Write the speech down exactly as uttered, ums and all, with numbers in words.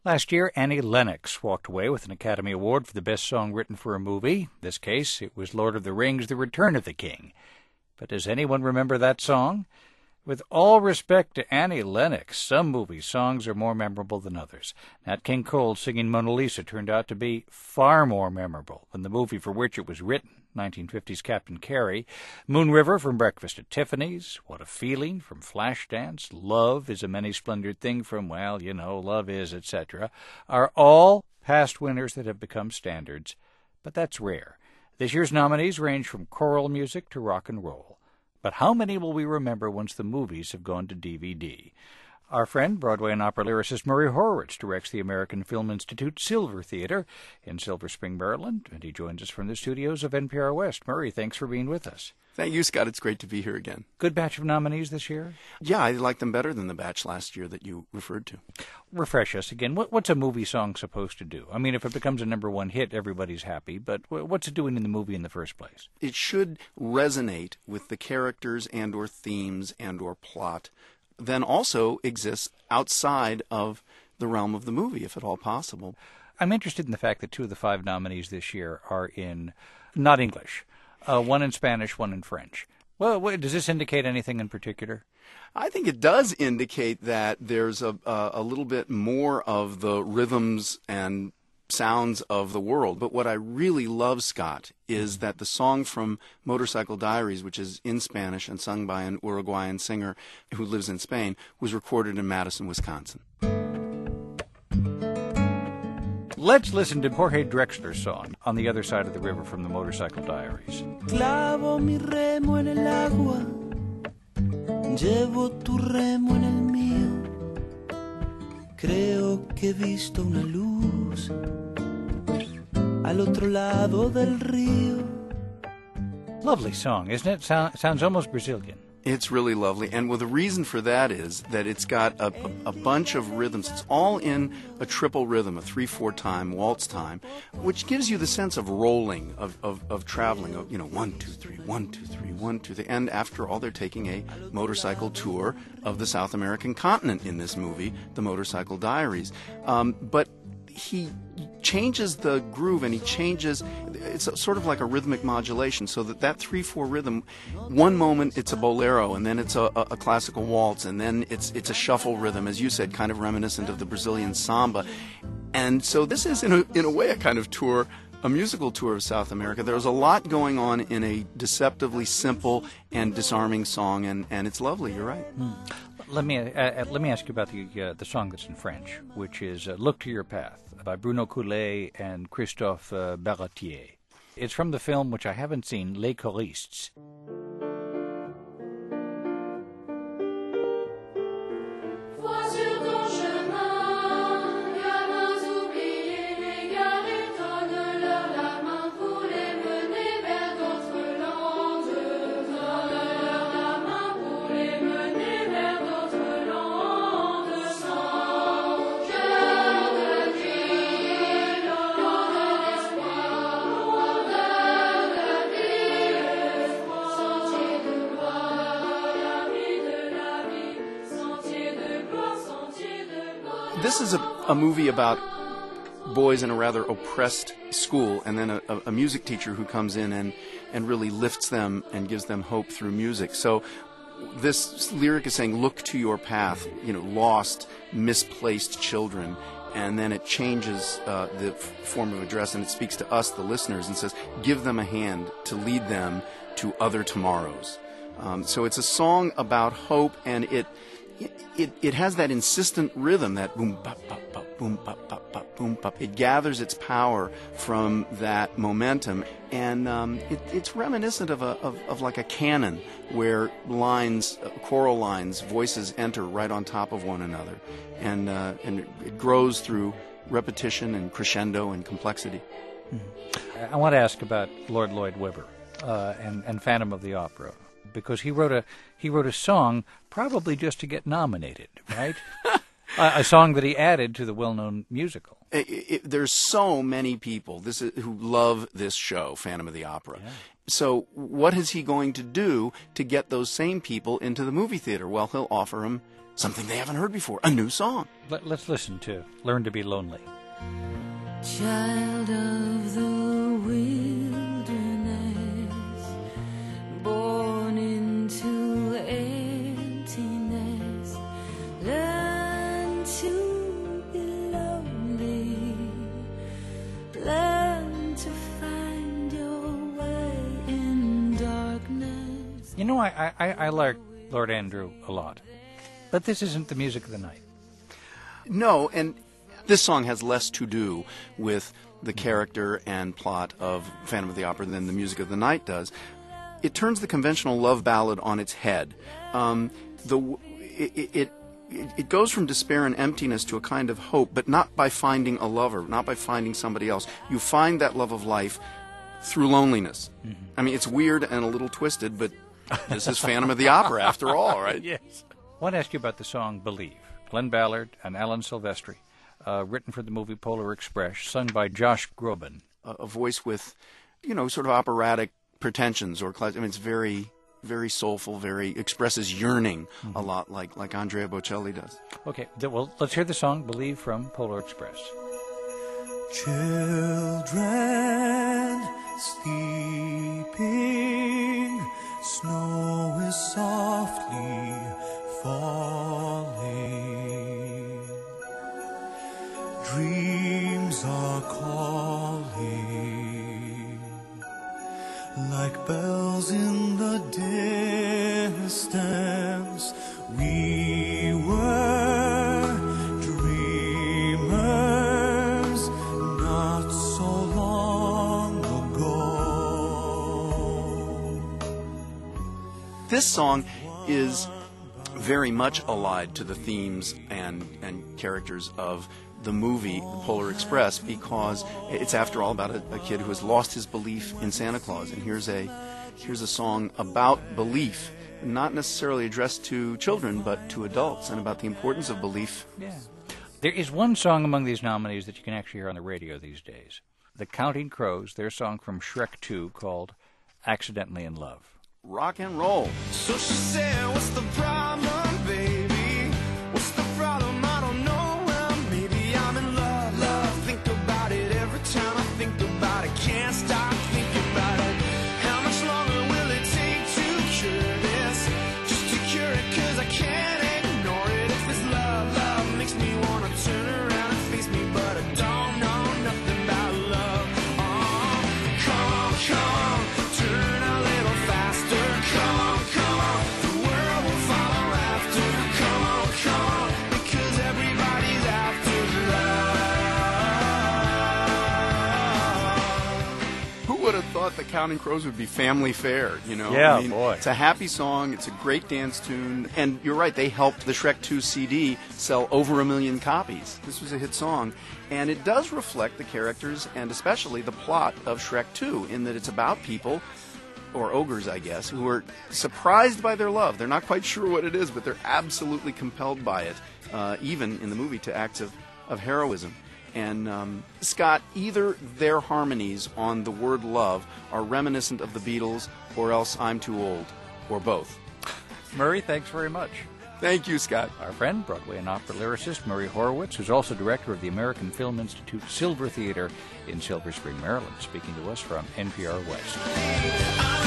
Last year, Annie Lennox walked away with an Academy Award for the best song written for a movie. In this case, it was Lord of the Rings, The Return of the King. But does anyone remember that song? With all respect to Annie Lennox, some movie songs are more memorable than others. Nat King Cole singing Mona Lisa turned out to be far more memorable than the movie for which it was written, nineteen fifties Captain Carey. Moon River from Breakfast at Tiffany's, What a Feeling from Flashdance, Love is a Many-Splendored Thing from, well, you know, Love Is, et cetera, are all past winners that have become standards. But that's rare. This year's nominees range from choral music to rock and roll. But how many will we remember once the movies have gone to D V D? Our friend, Broadway and opera lyricist Murray Horwitz, directs the American Film Institute Silver Theater in Silver Spring, Maryland, and he joins us from the studios of N P R West. Murray, thanks for being with us. Thank you, Scott. It's great to be here again. Good batch of nominees this year? Yeah, I like them better than the batch last year that you referred to. Refresh us again. What, what's a movie song supposed to do? I mean, if it becomes a number one hit, everybody's happy, but what's it doing in the movie in the first place? It should resonate with the characters and or themes and or plot, then also exists outside of the realm of the movie, if at all possible. I'm interested in the fact that two of the five nominees this year are in not English. Uh, one in Spanish, one in French. Well, wait, does this indicate anything in particular? I think it does indicate that there's a, a, a little bit more of the rhythms and sounds of the world. But what I really love, Scott, is that the song from Motorcycle Diaries, which is in Spanish and sung by an Uruguayan singer who lives in Spain, was recorded in Madison, Wisconsin. Let's listen to Jorge Drexler's song, On the Other Side of the River from the Motorcycle Diaries. Clavo mi remo en el agua, llevo tu remo en el mío, creo que he visto una luz al otro lado del río. Lovely song, isn't it? Sound, sounds almost Brazilian. It's really lovely, and well, the reason for that is that it's got a, a, a bunch of rhythms. It's all in a triple rhythm, a three four time, waltz time, which gives you the sense of rolling, of, of, of traveling, of, you know, one, two, three, one, two, three, one, two, three. And after all, they're taking a motorcycle tour of the South American continent in this movie, The Motorcycle Diaries. Um, but he changes the groove, and he changes, it's a, sort of like a rhythmic modulation, so that that three four rhythm, one moment it's a bolero, and then it's a, a, a classical waltz, and then it's it's a shuffle rhythm, as you said, kind of reminiscent of the Brazilian samba. And so this is, in a, in a way, a kind of tour, a musical tour of South America. There's a lot going on in a deceptively simple and disarming song, and, and it's lovely, you're right. Hmm. Let me uh, let me ask you about the uh, the song that's in French, which is uh, "Look to Your Path" by Bruno Coulet and Christophe uh, Baratier. It's from the film, which I haven't seen, Les Choristes. This is a, a movie about boys in a rather oppressed school, and then a, a music teacher who comes in and, and really lifts them and gives them hope through music. So this lyric is saying, look to your path, you know, lost, misplaced children. And then it changes uh, the f- form of address, and it speaks to us, the listeners, and says, give them a hand to lead them to other tomorrows. Um, so it's a song about hope, and it It, it it has that insistent rhythm, that boom bop bop bop boom bop bop bop boom bop. It gathers its power from that momentum, and um, it, it's reminiscent of a of, of like a canon where lines, uh, choral lines, voices enter right on top of one another, and uh, and it, it grows through repetition and crescendo and complexity. Mm-hmm. I want to ask about Lord Lloyd Webber uh, and and Phantom of the Opera, because he wrote a he wrote a song probably just to get nominated, right? a, a song that he added to the well-known musical. It, it, there's so many people this is, who love this show, Phantom of the Opera. Yeah. So what is he going to do to get those same people into the movie theater? Well, he'll offer them something they haven't heard before, a new song. Let, let's listen to Learn to Be Lonely. Child of the wilderness, born into emptiness, learn to be lonely, learn to find your way in darkness. You know, I, I, I like Lord Andrew a lot, but this isn't the music of the night. No, and this song has less to do with the character and plot of Phantom of the Opera than the music of the night does. It turns the conventional love ballad on its head. Um, the it, it it goes from despair and emptiness to a kind of hope, but not by finding a lover, not by finding somebody else. You find that love of life through loneliness. Mm-hmm. I mean, it's weird and a little twisted, but this is Phantom of the Opera after all, right? Yes. I want to ask you about the song Believe. Glenn Ballard and Alan Silvestri. Uh, written for the movie Polar Express, sung by Josh Groban. A, a voice with, you know, sort of operatic pretensions, or class. I mean, it's very, very soulful. Very expresses yearning mm-hmm. a lot, like like Andrea Bocelli does. Okay, th- well, let's hear the song "Believe" from Polar Express. Children sleeping, snow is softly falling. Dreams are calling like bells in the distance. We were dreamers not so long ago. This song is very much allied to the themes and, and characters of the movie The Polar Express, because it's, after all, about a, a kid who has lost his belief in Santa Claus. And here's a here's a song about belief, not necessarily addressed to children, but to adults, and about the importance of belief. Yeah. There is one song among these nominees that you can actually hear on the radio these days. The Counting Crows, their song from Shrek two called Accidentally in Love. Rock and roll. So she said, what's the problem, baby? What's the problem? I don't know. Well, maybe I'm in love, love. Think about it every time I think about it. Can't stop thinking about it. How much longer will it take to cure this? Just to cure it, cause I can't ignore it. If this love, love makes me wanna turn around and face me, but I don't know nothing about love. Oh, come on, come on, turn a little faster. Come on, come on, the world will follow after. Come on, come on, because everybody's after love. Who would have thought the Counting Crows would be family fare, you know? Yeah, I mean, boy. It's a happy song, it's a great dance tune, and you're right, they helped the Shrek two C D sell over a million copies. This was a hit song, and it does reflect the characters and especially the plot of Shrek two, in that it's about people, or ogres, I guess, who are surprised by their love. They're not quite sure what it is, but they're absolutely compelled by it, uh, even in the movie, to acts of, of heroism. And, um, Scott, either their harmonies on the word love are reminiscent of the Beatles, or else I'm too old, or both. Murray, thanks very much. Thank you, Scott. Our friend, Broadway and opera lyricist Murray Horowitz, who's also director of the American Film Institute Silver Theater in Silver Spring, Maryland, speaking to us from N P R West.